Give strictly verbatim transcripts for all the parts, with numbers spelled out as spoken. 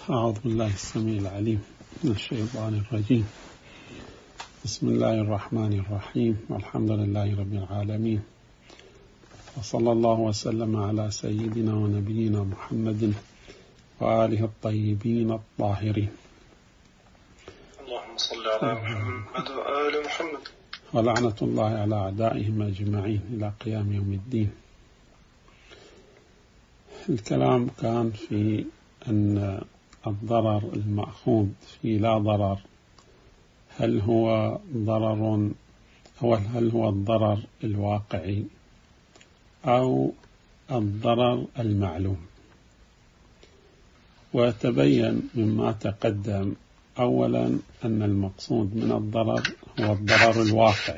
أعوذ بالله السميع العليم من الشيطان الرجيم. بسم الله الرحمن الرحيم، والحمد لله رب العالمين، وصلى الله وسلم على سيدنا ونبينا محمد وآله الطيبين الطاهرين. اللهم صل على محمد وآل محمد، ولعنة الله على أعدائهم أجمعين إلى قيام يوم الدين. الكلام كان في أن الضرر المأخوذ في لا ضرر هل هو ضرر أو هل هو الضرر الواقعي أو الضرر المعلوم. وتبين مما تقدم أولا أن المقصود من الضرر هو الضرر الواقعي،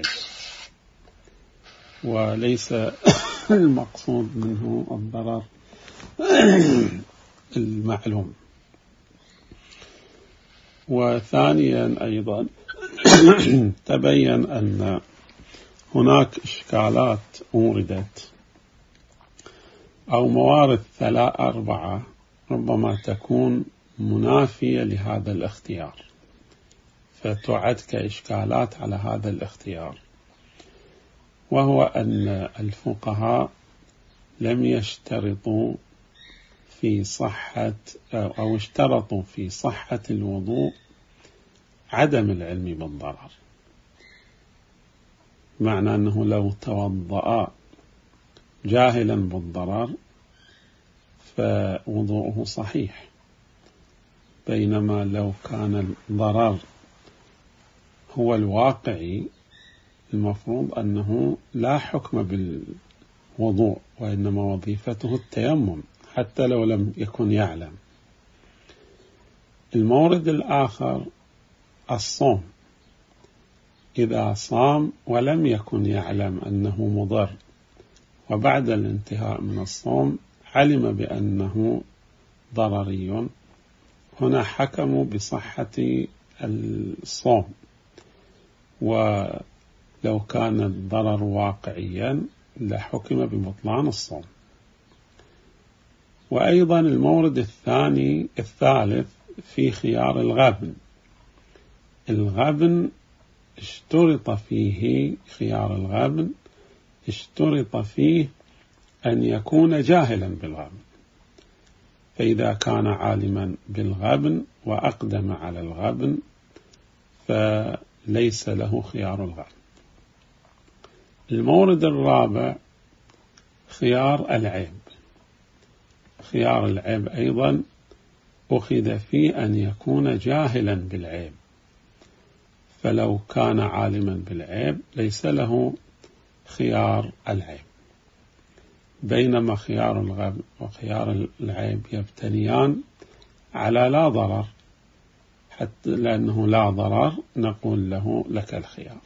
وليس المقصود منه الضرر المعلوم. وثانيا أيضا تبين أن هناك إشكالات أوردت أو موارد ثلاث أربعة ربما تكون منافية لهذا الاختيار، فتعد كإشكالات على هذا الاختيار، وهو أن الفقهاء لم يشترطوا في صحة أو اشترطوا في صحة الوضوء عدم العلم بالضرر، معنى أنه لو توضأ جاهلا بالضرر فوضوءه صحيح، بينما لو كان الضرر هو الواقعي المفروض أنه لا حكم بالوضوء، وإنما وظيفته التيمم حتى لو لم يكن يعلم. المورد الآخر الصوم، إذا صام ولم يكن يعلم أنه مضر وبعد الانتهاء من الصوم علم بأنه ضرري، هنا حكموا بصحة الصوم، ولو كان الضرر واقعيا لحكم ببطلان الصوم. وأيضا المورد الثاني الثالث في خيار الغبن. الغبن اشترط فيه خيار الغبن اشترط فيه أن يكون جاهلا بالغبن، فإذا كان عالما بالغبن وأقدم على الغبن فليس له خيار الغبن. المورد الرابع خيار العيب. خيار العيب أيضا أخذ فيه أن يكون جاهلا بالعيب، فلو كان عالما بالعيب ليس له خيار العيب، بينما خيار الغبن وخيار العيب يبتنيان على لا ضرر، حتى لأنه لا ضرر نقول له لك الخيار.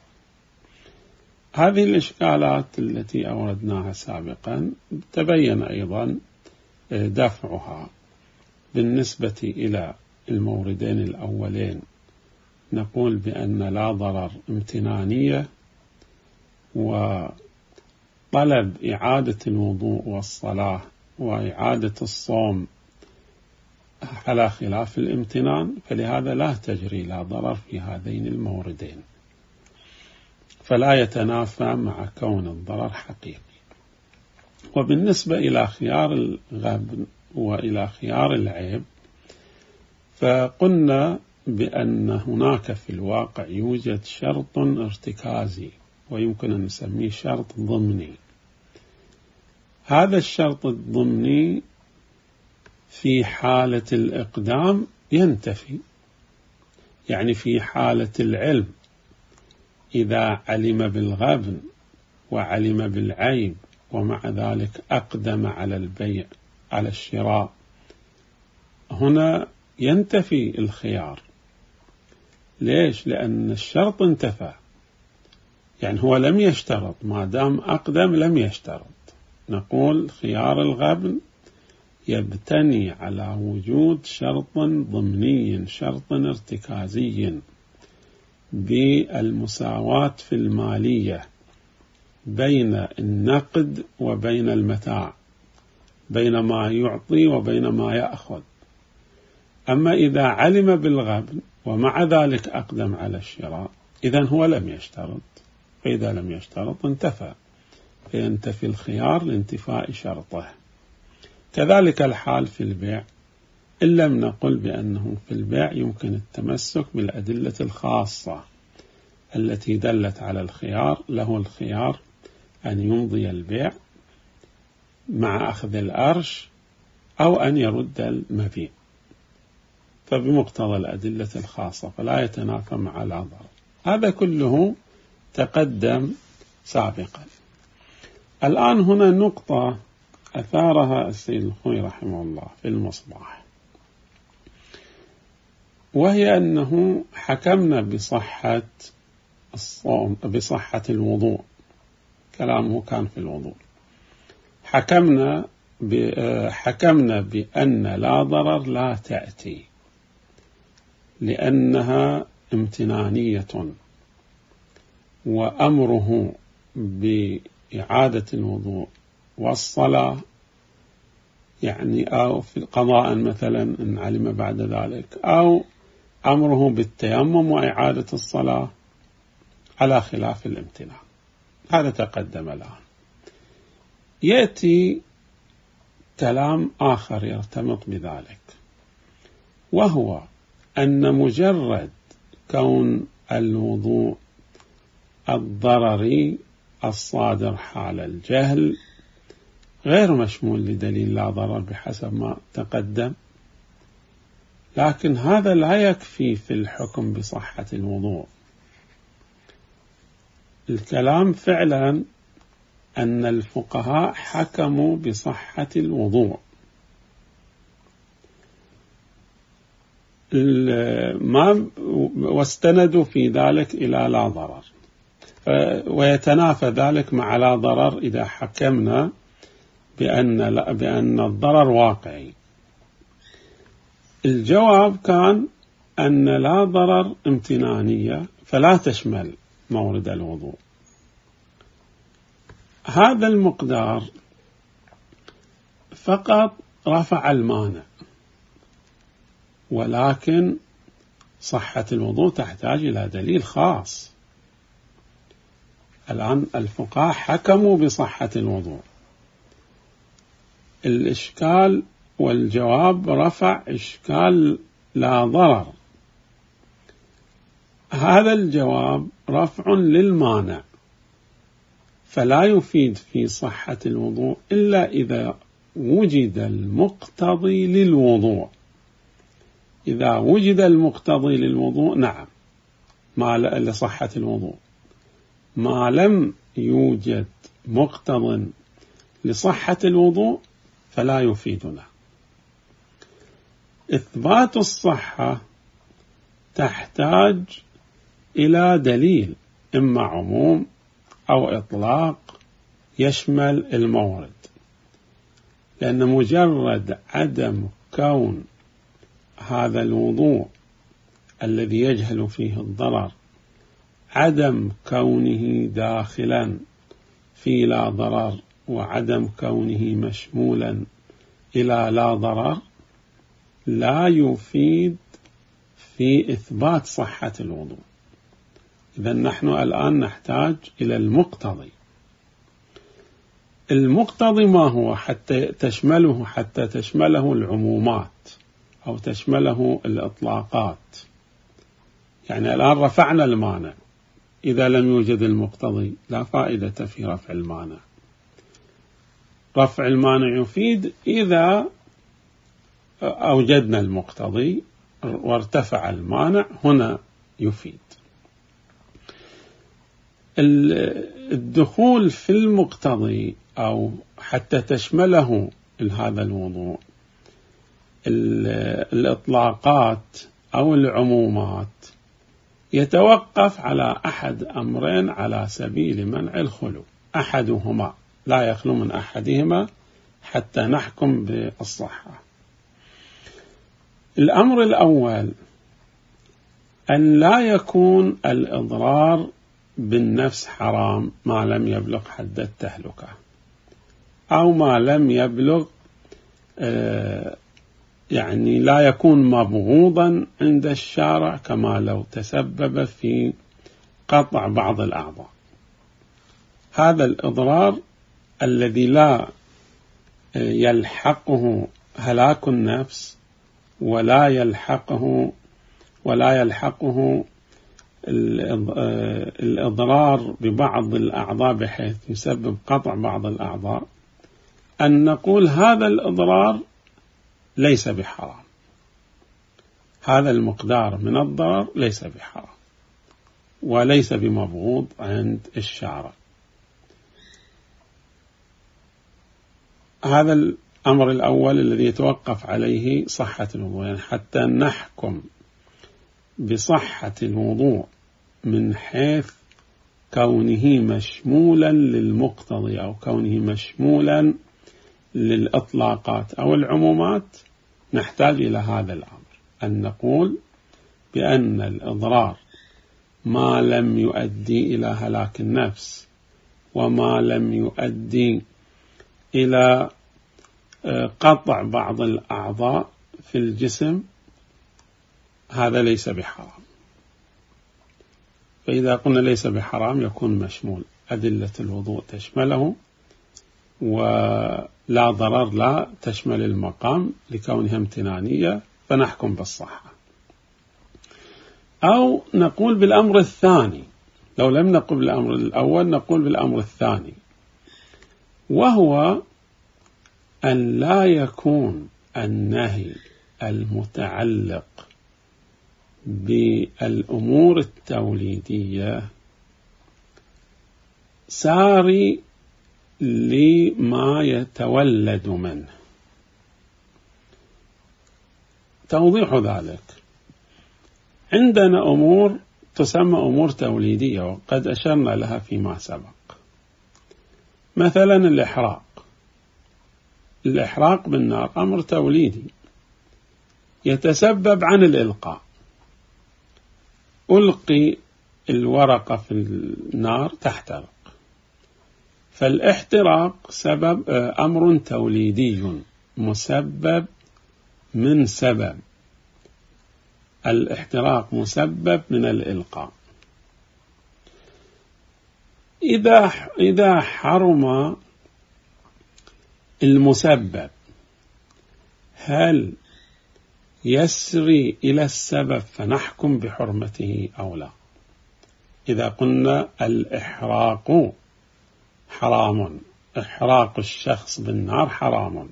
هذه الإشكالات التي أوردناها سابقا تبين أيضا دفعها. بالنسبة إلى الموردين الأولين نقول بأن لا ضرر امتنانية، وطلب إعادة الوضوء والصلاة وإعادة الصوم على خلاف الامتنان، فلهذا لا تجري لا ضرر في هذين الموردين، فلا يتنافى مع كون الضرر حقيقي. وبالنسبة إلى خيار الغبن وإلى خيار العيب فقلنا بأن هناك في الواقع يوجد شرط ارتكازي ويمكن أن نسميه شرط ضمني. هذا الشرط الضمني في حالة الإقدام ينتفي، يعني في حالة العلم إذا علم بالغبن وعلم بالعيب ومع ذلك أقدم على البيع على الشراء، هنا ينتفي الخيار. ليش؟ لأن الشرط انتفى، يعني هو لم يشترط، ما دام أقدم لم يشترط. نقول خيار الغبن يبتني على وجود شرط ضمني، شرط ارتكازي بالمساواة في المالية بين النقد وبين المتاع، بين ما يعطي وبين ما يأخذ. أما إذا علم بالغبن ومع ذلك أقدم على الشراء إذن هو لم يشترط، فإذا لم يشترط انتفى، فينتفي الخيار لانتفاء شرطه. كذلك الحال في البيع، إن لم نقل بأنه في البيع يمكن التمسك بالأدلة الخاصة التي دلت على الخيار، له الخيار أن يمضي البيع مع أخذ الأرش أو أن يرد المبيع، فبمقتضى الأدلة الخاصة فلا يتنافى مع لا ضرر. هذا كله تقدم سابقا. الآن هنا نقطة أثارها السيد الخوي رحمه الله في المصباح، وهي أنه حكمنا بصحة الصوم بصحة الوضوء، كلامه كان في الوضوء، حكمنا حكمنا بأن لا ضرر لا تأتي لأنها امتنانية، وأمره بإعادة الوضوء والصلاة يعني أو في القضاء مثلا إن علم بعد ذلك، أو أمره بالتيمم وإعادة الصلاة على خلاف الامتناع. هذا تقدم الآن. يأتي كلام آخر يرتبط بذلك، وهو أن مجرد كون الوضوء الضرري الصادر حال الجهل غير مشمول لدليل لا ضرر بحسب ما تقدم، لكن هذا لا يكفي في الحكم بصحة الوضوء. الكلام فعلا أن الفقهاء حكموا بصحة الوضوء، ما واستندوا في ذلك إلى لا ضرر، ويتنافى ذلك مع لا ضرر إذا حكمنا بأن بأن الضرر واقعي. الجواب كان أن لا ضرر امتنانية فلا تشمل مورد الوضوء. هذا المقدار فقط رفع المانع، ولكن صحة الوضوء تحتاج إلى دليل خاص. الآن الفقهاء حكموا بصحة الوضوء، الإشكال والجواب رفع إشكال لا ضرر. هذا الجواب رفع للمانع، فلا يفيد في صحة الوضوء إلا إذا وجد المقتضي للوضوء. إذا وجد المقتضي للوضوء نعم ما لصحة الوضوء، ما لم يوجد مقتض لصحة الوضوء فلا يفيدنا. إثبات الصحة تحتاج إلى دليل، إما عموم أو إطلاق يشمل المورد، لأن مجرد عدم كون هذا الوضوء الذي يجهل فيه الضرر عدم كونه داخلا في لا ضرر وعدم كونه مشمولا إلى لا ضرر لا يفيد في إثبات صحة الوضوء. إذن نحن الآن نحتاج إلى المقتضي. المقتضي ما هو حتى تشمله حتى تشمله العمومات أو تشمله الإطلاقات. يعني الآن رفعنا المانع، إذا لم يوجد المقتضي لا فائدة في رفع المانع. رفع المانع يفيد إذا أوجدنا المقتضي وارتفع المانع، هنا يفيد. الدخول في المقتضي أو حتى تشمله هذا الوضوء الإطلاقات أو العمومات يتوقف على أحد أمرين على سبيل منع الخلو، أحدهما لا يخلو من أحدهما حتى نحكم بالصحة. الأمر الأول أن لا يكون الإضرار بالنفس حرام ما لم يبلغ حد التهلكة، أو ما لم يبلغ يعني لا يكون مبغوضا عند الشارع كما لو تسبب في قطع بعض الأعضاء. هذا الإضرار الذي لا يلحقه هلاك النفس ولا يلحقه ولا يلحقه الإضرار ببعض الأعضاء بحيث يسبب قطع بعض الأعضاء، أن نقول هذا الإضرار ليس بحرام، هذا المقدار من الضرر ليس بحرام وليس بمبغوض عند الشارع. هذا الأمر الأول الذي يتوقف عليه صحة الوضوء، يعني حتى نحكم بصحة الوضوء من حيث كونه مشمولا للمقتضي أو كونه مشمولا للإطلاقات أو العمومات، نحتاج إلى هذا الأمر، أن نقول بأن الإضرار ما لم يؤدي إلى هلاك النفس وما لم يؤدي إلى قطع بعض الأعضاء في الجسم هذا ليس بحرام. فإذا قلنا ليس بحرام يكون مشمول، أدلة الوضوء تشمله، ولا ضرر لا تشمل المقام لكونها امتنانية، فنحكم بالصحة. أو نقول بالأمر الثاني، لو لم نقل بالأمر الأول نقول بالأمر الثاني، وهو أن لا يكون النهي المتعلق بالأمور التوليدية ساري لما يتولد منه. توضيح ذلك، عندنا أمور تسمى أمور توليدية وقد أشرنا لها فيما سبق، مثلا الإحراق. الإحراق بالنار أمر توليدي يتسبب عن الإلقاء، ألقي الورقة في النار تحترق، فالاحتراق سبب أمر توليدي مسبب من سبب، الاحتراق مسبب من الإلقاء. إذا إذا حرم المسبب هل يسري إلى السبب فنحكم بحرمته أو لا؟ إذا قلنا الإحراق حرام، إحراق الشخص بالنار حرام،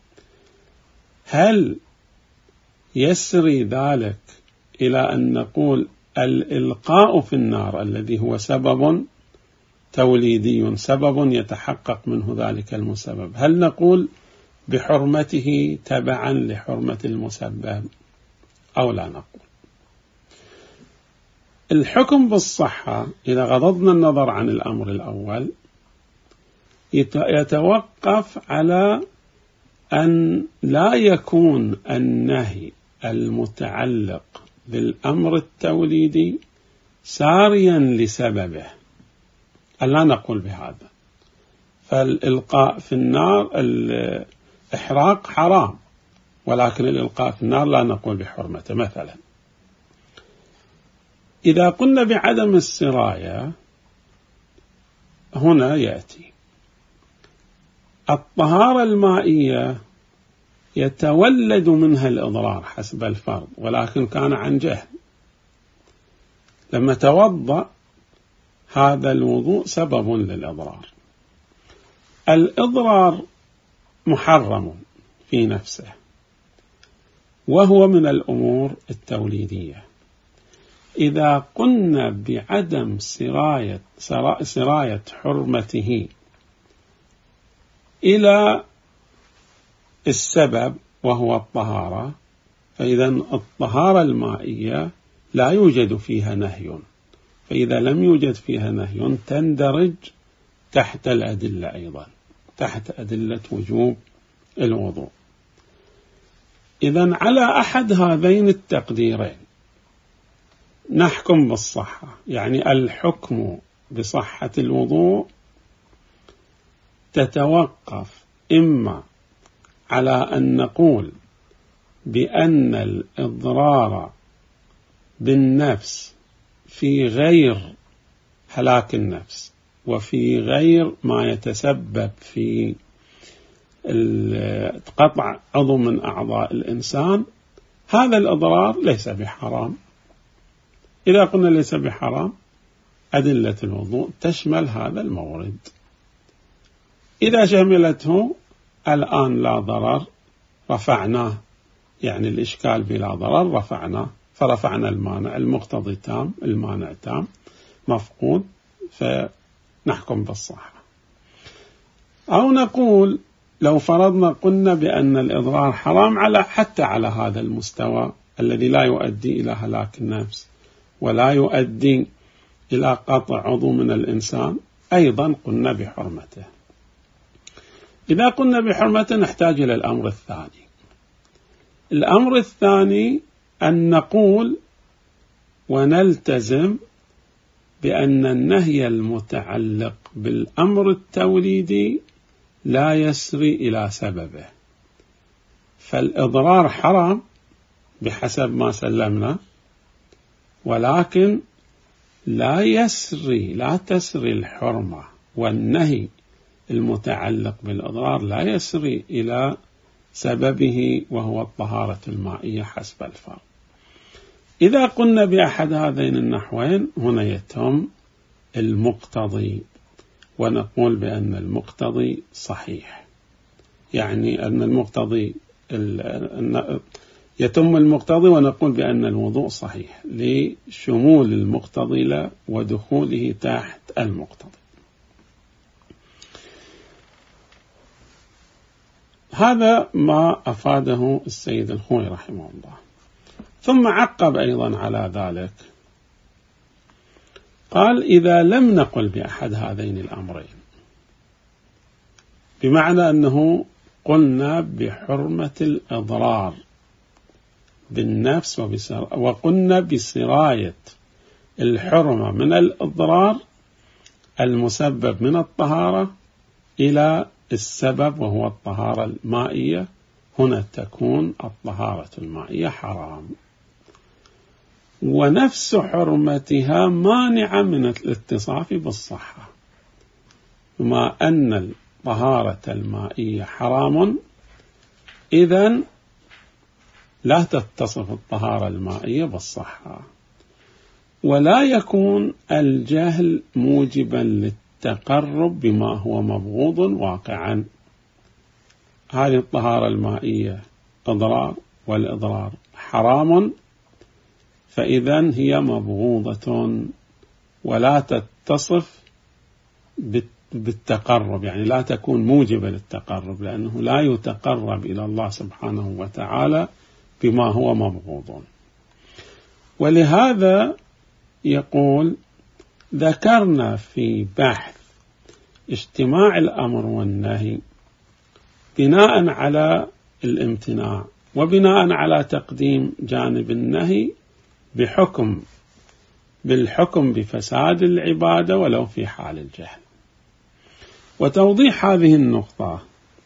هل يسري ذلك إلى أن نقول الإلقاء في النار الذي هو سبب توليدي، سبب يتحقق منه ذلك المسبب، هل نقول بحرمته تبعا لحرمة المسبب أو لا نقول؟ الحكم بالصحة إذا غضضنا النظر عن الأمر الأول يتوقف على أن لا يكون النهي المتعلق بالأمر التوليدي ساريا لسببه، ألا نقول بهذا. فالإلقاء في النار الإحراق حرام، ولكن الإلقاء في النار لا نقول بحرمته. مثلا إذا قلنا بعدم السراية، هنا يأتي الطهارة المائية يتولد منها الإضرار حسب الفرض، ولكن كان عن جهل، لما توضأ هذا الوضوء سبب للإضرار. الإضرار محرم في نفسه وهو من الأمور التوليدية. إذا قلنا بعدم سراية, سراية حرمته إلى السبب وهو الطهارة، فإذا الطهارة المائية لا يوجد فيها نهي، فإذا لم يوجد فيها نهي تندرج تحت الأدلة أيضا، تحت أدلة وجوب الوضوء. إذن على أحد هذين التقديرين نحكم بالصحة، يعني الحكم بصحة الوضوء تتوقف إما على أن نقول بأن الإضرار بالنفس في غير هلاك النفس وفي غير ما يتسبب في قطع عضو من أعضاء الإنسان، هذا الإضرار ليس بحرام. إذا قلنا ليس بحرام، أدلة الوضوء تشمل هذا المورد. إذا شملته الآن لا ضرر، رفعناه، يعني الإشكال بلا ضرر رفعناه، فرفعنا المانع، المقتضي تام، المانع تام، مفقود، فنحكم بالصحة. أو نقول لو فرضنا قلنا بأن الإضرار حرام على حتى على هذا المستوى الذي لا يؤدي إلى هلاك النفس ولا يؤدي إلى قطع عضو من الإنسان، أيضا قلنا بحرمته. إذا قلنا بحرمته نحتاج إلى الأمر الثاني. الأمر الثاني أن نقول ونلتزم بأن النهي المتعلق بالأمر التوليدي لا يسري إلى سببه، فالإضرار حرام بحسب ما سلمنا، ولكن لا يسري لا تسري الحرمة والنهي المتعلق بالإضرار لا يسري إلى سببه وهو الطهارة المائية حسب الفرق. إذا قلنا بأحد هذين النحوين هنا يتم المقتضي، ونقول بأن المقتضي صحيح، يعني أن المقتضي يتم المقتضي، ونقول بأن الوضوء صحيح لشمول المقتضي له ودخوله تحت المقتضي. هذا ما أفاده السيد الخوئي رحمه الله. ثم عقب أيضا على ذلك قال: إذا لم نقل بأحد هذين الأمرين، بمعنى أنه قلنا بحرمة الإضرار بالنفس وقلنا بسراية الحرمة من الإضرار المسبب من الطهارة إلى السبب وهو الطهارة المائية، هنا تكون الطهارة المائية حرام، ونفس حرمتها مانعة من الاتصاف بالصحة. بما أن الطهارة المائية حرام، إذن لا تتصف الطهارة المائية بالصحة، ولا يكون الجهل موجبا للتقرب بما هو مبغوض واقعا. هذه الطهارة المائية إضرار، والإضرار حرام، فإذن هي مبغوضة ولا تتصف بالتقرب، يعني لا تكون موجبة للتقرب، لأنه لا يتقرب إلى الله سبحانه وتعالى بما هو مبغوض. ولهذا يقول: ذكرنا في بحث اجتماع الأمر والنهي بناء على الامتناع وبناء على تقديم جانب النهي بحكم بالحكم بفساد العبادة ولو في حال الجهل. وتوضيح هذه النقطة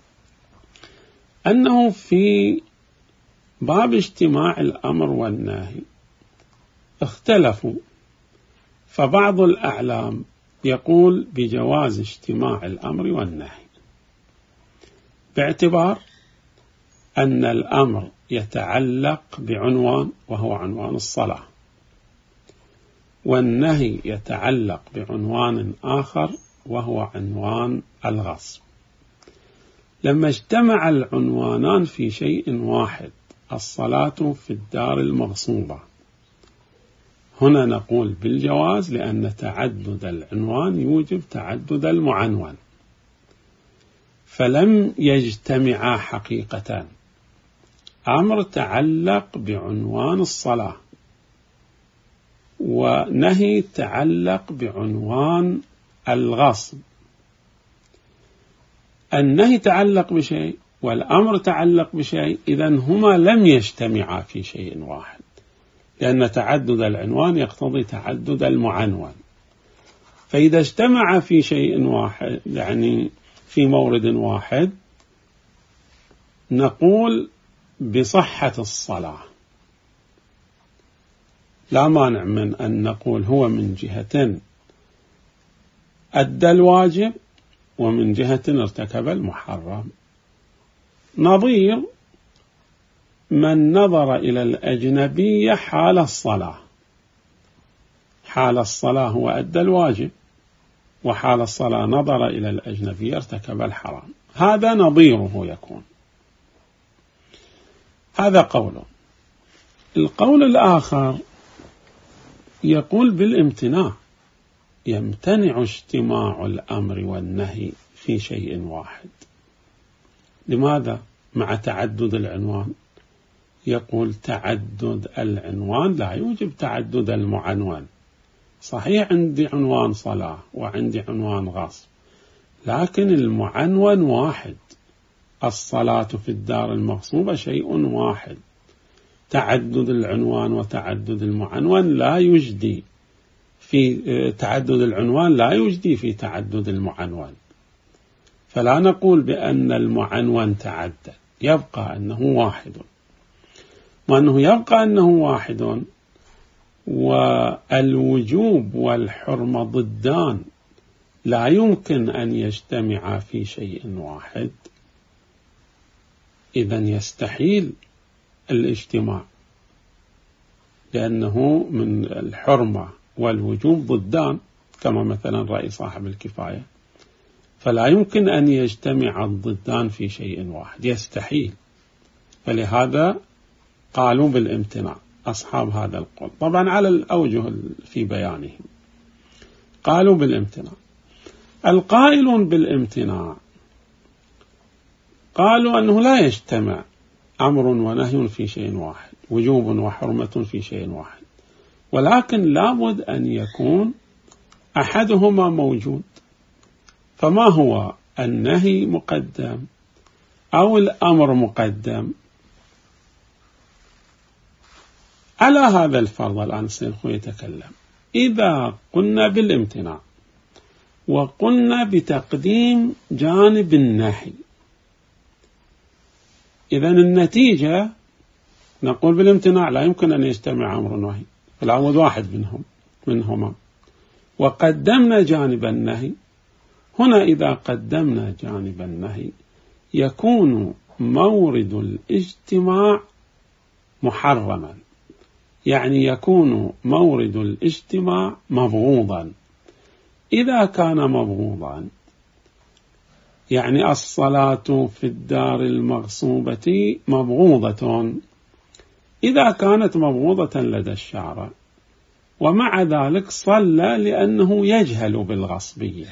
أنه في باب اجتماع الأمر والنهي اختلفوا، فبعض الأعلام يقول بجواز اجتماع الأمر والنهي باعتبار أن الأمر يتعلق بعنوان وهو عنوان الصلاة، والنهي يتعلق بعنوان آخر وهو عنوان الغصب. لما اجتمع العنوانان في شيء واحد، الصلاة في الدار المغصوبة، هنا نقول بالجواز، لأن تعدد العنوان يوجب تعدد المعنون، فلم يجتمعا حقيقة. أمر تعلق بعنوان الصلاة، ونهي تعلق بعنوان الغصب. النهي تعلق بشيء والأمر تعلق بشيء، إذن هما لم يجتمعا في شيء واحد، لأن تعدد العنوان يقتضي تعدد المعنون. فإذا اجتمع في شيء واحد، يعني في مورد واحد، نقول بصحة الصلاة، لا مانع من أن نقول هو من جهة أدى الواجب ومن جهة ارتكب المحرم، نظير من نظر إلى الأجنبية حال الصلاة. حال الصلاة هو أدى الواجب، وحال الصلاة نظر إلى الأجنبية ارتكب الحرام، هذا نظيره يكون. هذا قوله. القول الآخر يقول بالامتناع، يمتنع اجتماع الأمر والنهي في شيء واحد. لماذا؟ مع تعدد العنوان. يقول تعدد العنوان لا يوجب تعدد المعنون. صحيح عندي عنوان صلاة وعندي عنوان غصب، لكن المعنون واحد. الصلاة في الدار المغصوبة شيء واحد. تعدد العنوان وتعدد المعنون لا يجدي في تعدد العنوان لا يجدي في تعدد المعنون. فلا نقول بأن المعنون تعدد، يبقى أنه واحد. وأنه يبقى أنه واحد، والوجوب والحرمة ضدان، لا يمكن أن يجتمعا في شيء واحد، إذن يستحيل الاجتماع، لأنه من الحرمة والوجوب ضدان، كما مثلا رأي صاحب الكفاية، فلا يمكن أن يجتمع الضدان في شيء واحد، يستحيل. فلهذا قالوا بالامتناع أصحاب هذا القول، طبعا على الأوجه في بيانهم. قالوا بالامتناع. القائلون بالامتناع قالوا أنه لا يجتمع أمر ونهي في شيء واحد، وجوب وحرمة في شيء واحد، ولكن لابد أن يكون أحدهما موجود. فما هو؟ النهي مقدم أو الأمر مقدم؟ على هذا الفرض الآن الشيخ يتكلم. إذا قلنا بالامتناع وقلنا بتقديم جانب النهي، إذن النتيجة نقول بالامتناع لا يمكن أن يجتمع أمر ونهي، فالعود واحد منهم منهما، وقدمنا جانب النهي. هنا إذا قدمنا جانب النهي يكون مورد الاجتماع محرما، يعني يكون مورد الاجتماع مبغوضا. إذا كان مبغوضا يعني الصلاة في الدار المغصوبة مبغوضة، إذا كانت مبغوضة لدى الشارع ومع ذلك صلى لأنه يجهل بالغصبية،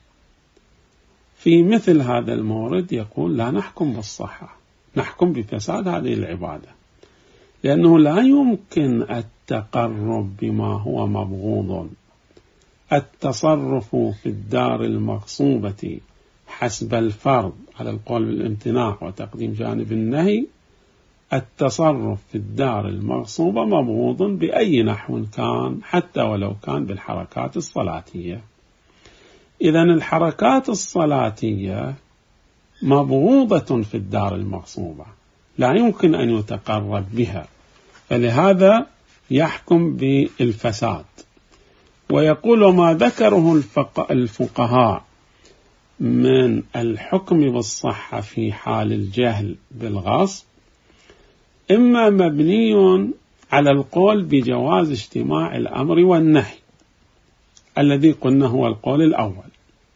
في مثل هذا المورد يقول لا نحكم بالصحة، نحكم بفساد هذه العبادة، لأنه لا يمكن التقرب بما هو مبغوض. التصرف في الدار المغصوبة حسب الفرض على القول بالامتناع وتقديم جانب النهي، التصرف في الدار المغصوبة مبغوض بأي نحو كان، حتى ولو كان بالحركات الصلاتية. إذن الحركات الصلاتية مبغوضة في الدار المغصوبة، لا يمكن أن يتقرب بها، فلهذا يحكم بالفساد. ويقول ما ذكره الفقهاء من الحكم بالصحة في حال الجهل بالغصب إما مبني على القول بجواز اجتماع الأمر والنهي الذي قلنا هو القول الأول،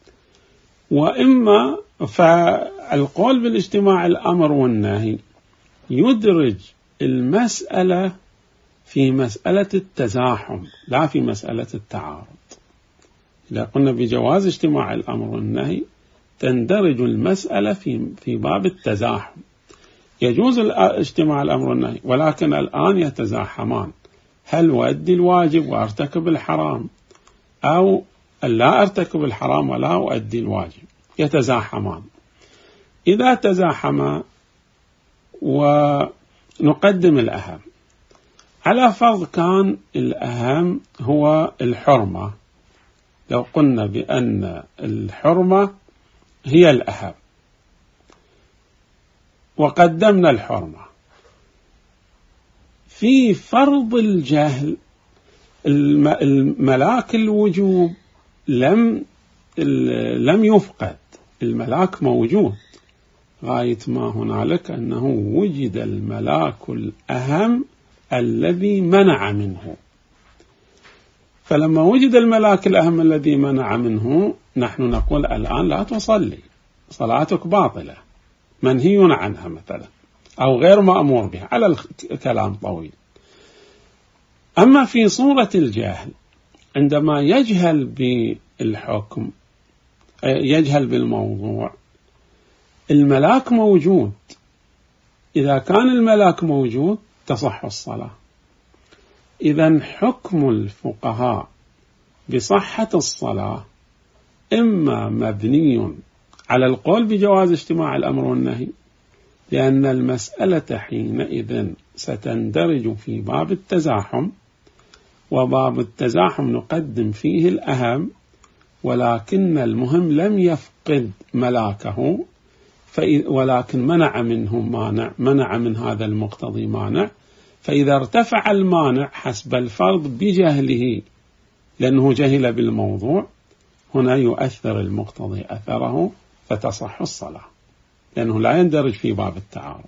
وإما فالقول بالاجتماع الأمر والنهي يدرج المسألة في مسألة التزاحم لا في مسألة التعارض. إذا قلنا بجواز اجتماع الأمر والنهي تندرج المسألة في في باب التزاحم، يجوز اجتماع الأمر والنهي ولكن الآن يتزاحمان، هل أؤدي الواجب وأرتكب الحرام أو لا أرتكب الحرام ولا أؤدي الواجب، يتزاحمان. إذا تزاحما ونقدم الأهم، على فرض كان الأهم هو الحرمة، لو قلنا بأن الحرمة هي الأهم وقدمنا الحرمة، في فرض الجهل الملاك الوجوب لم لم يفقد، الملاك موجود غاية ما هنالك أنه وجد الملاك الأهم الذي منع منه. فلما وجد الملاك الأهم الذي منع منه نحن نقول الآن لا تصلي، صلاتك باطلة، منهي عنها مثلا، أو غير مأمور بها، على الكلام طويل. أما في صورة الجهل عندما يجهل بالحكم، يجهل بالموضوع، الملاك موجود، إذا كان الملاك موجود تصح الصلاة. إذن حكم الفقهاء بصحة الصلاة إما مبني على القول بجواز اجتماع الأمر والنهي، لأن المسألة حينئذ ستندرج في باب التزاحم، وباب التزاحم نقدم فيه الأهم، ولكن المهم لم يفقد ملاكه، ولكن منع منه مانع، منع من هذا المقتضي مانع. فإذا ارتفع المانع حسب الفرض بجهله لأنه جهل بالموضوع، هنا يؤثر المقتضي أثره فتصح الصلاة، لأنه لا يندرج في باب التعارض.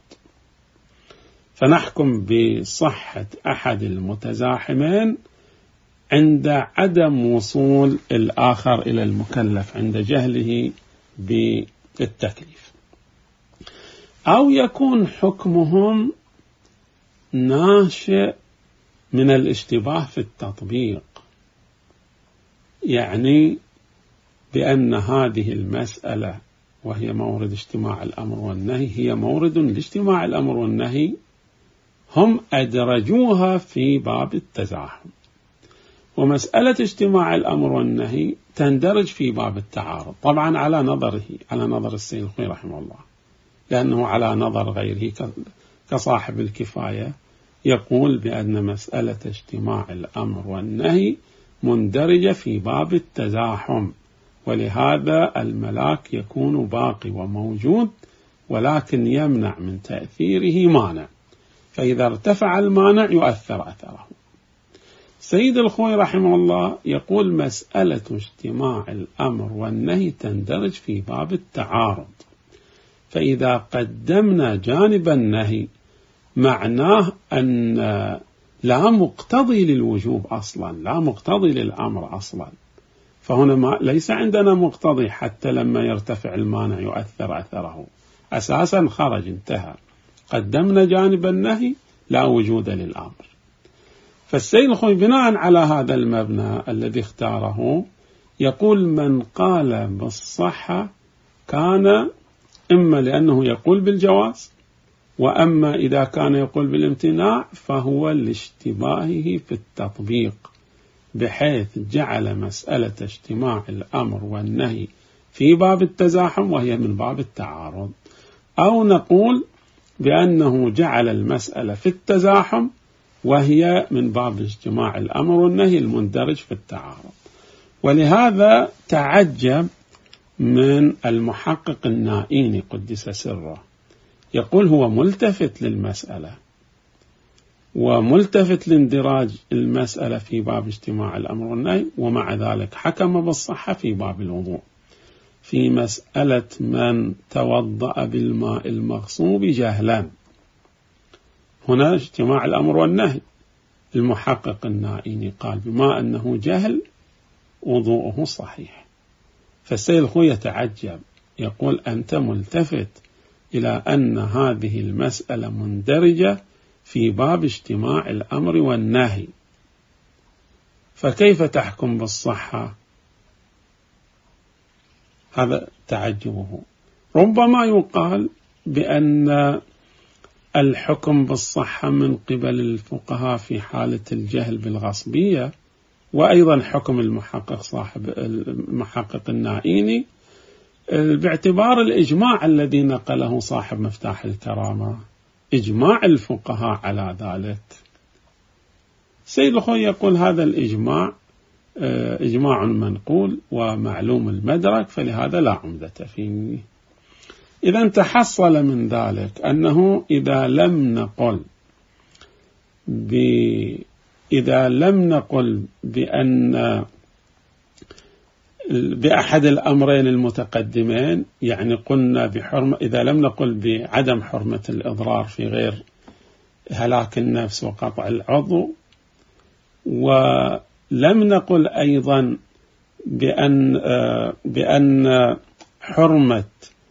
فنحكم بصحة أحد المتزاحمين عند عدم وصول الآخر إلى المكلف عند جهله بالتكليف، أو يكون حكمهم ناشئ من الاشتباه في التطبيق، يعني بأن هذه المسألة وهي مورد اجتماع الأمر والنهي هي مورد لاجتماع الأمر والنهي، هم أدرجوها في باب التزاحم، ومسألة اجتماع الأمر والنهي تندرج في باب التعارض، طبعا على نظره، على نظر السيد الخوئي رحمه الله، لأنه على نظر غيره كصاحب الكفاية يقول بأن مسألة اجتماع الأمر والنهي مندرجة في باب التزاحم، ولهذا الملاك يكون باقي وموجود، ولكن يمنع من تأثيره مانع، فإذا ارتفع المانع يؤثر أثره. سيد الخوئي رحمه الله يقول مسألة اجتماع الأمر والنهي تندرج في باب التعارض، فإذا قدمنا جانب النهي معناه أن لا مقتضي للوجوب أصلا، لا مقتضي للأمر أصلا، فهنا ما ليس عندنا مقتضي حتى لما يرتفع المانع يؤثر أثره، أساسا خرج انتهى، قدمنا جانب النهي لا وجود للأمر. فالسيد الخوئي بناء على هذا المبنى الذي اختاره يقول من قال بالصحة كان إما لأنه يقول بالجواز، وأما إذا كان يقول بالامتناع فهو لاشتباهه في التطبيق، بحيث جعل مسألة اجتماع الأمر والنهي في باب التزاحم وهي من باب التعارض، أو نقول بأنه جعل المسألة في التزاحم وهي من باب اجتماع الأمر والنهي المندرج في التعارض. ولهذا تعجب من المحقق النائيني قدس سره، يقول هو ملتفت للمسألة وملتفت لاندراج المسألة في باب اجتماع الأمر والنهي، ومع ذلك حكم بالصحة في باب الوضوء في مسألة من توضأ بالماء المغصوب جهلا. هنا اجتماع الأمر والنهي، المحقق النائيني قال بما أنه جهل وضوءه صحيح. فالسيد الخوئي يتعجب، يقول أنت ملتفت إلى أن هذه المسألة مندرجة في باب اجتماع الأمر والنهي، فكيف تحكم بالصحة؟ هذا تعجبه. ربما يقال بأن الحكم بالصحة من قبل الفقهاء في حالة الجهل بالغصبية، وأيضا حكم المحقق صاحب المحقق النائيني باعتبار الإجماع الذي نقله صاحب مفتاح الكرامة، إجماع الفقهاء على ذلك. سيد الخوئي يقول هذا الإجماع إجماع منقول ومعلوم المدرك، فلهذا لا عمدة فيه. إذا تحصل من ذلك أنه إذا لم نقل إذا لم نقل بأن بأحد الأمرين المتقدمين، يعني قلنا بحرمة، إذا لم نقل بعدم حرمة الإضرار في غير هلاك النفس وقطع العضو، ولم نقل أيضا بأن بأن حرمة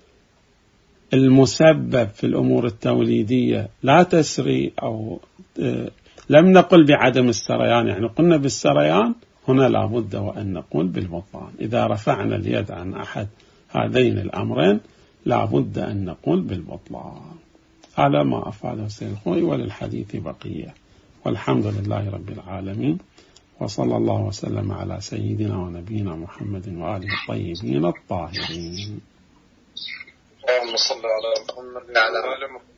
المسبب في الأمور التوليدية لا تسري، أو لم نقل بعدم السريان، يعني قلنا بالسريان، هنا لا بد وأن نقول بالبطلان. إذا رفعنا اليد عن أحد هذين الأمرين لا بد أن نقول بالبطلان. هذا ما أفعله سيد الخوي، وللحديث بقية، والحمد لله رب العالمين، وصلى الله وسلم على سيدنا ونبينا محمد وآله الطيبين الطاهرين. اللهم صل على محمد وعلى آل محمد.